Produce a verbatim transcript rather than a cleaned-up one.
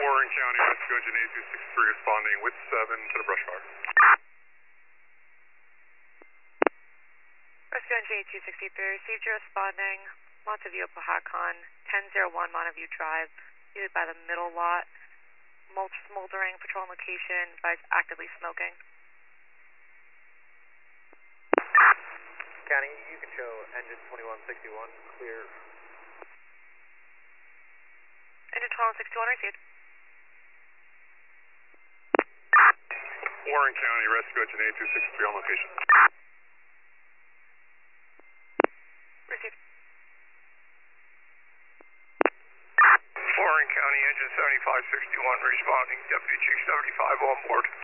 Warren County Rescue Engine eight two six three responding with seven to the brush fire. Rescue Engine eight two six three received your responding. Monteview, Pahacon, ten oh one Monteview Drive, seated by the middle lot. Mulch smoldering, patrol location, advised actively smoking. County, you can show engine twenty-one sixty-one, clear. Engine twenty-one sixty-one received. Warren County Rescue Engine eight two six three on location. Received. Warren County Engine seventy-five sixty-one responding, Deputy Chief seventy-five on board.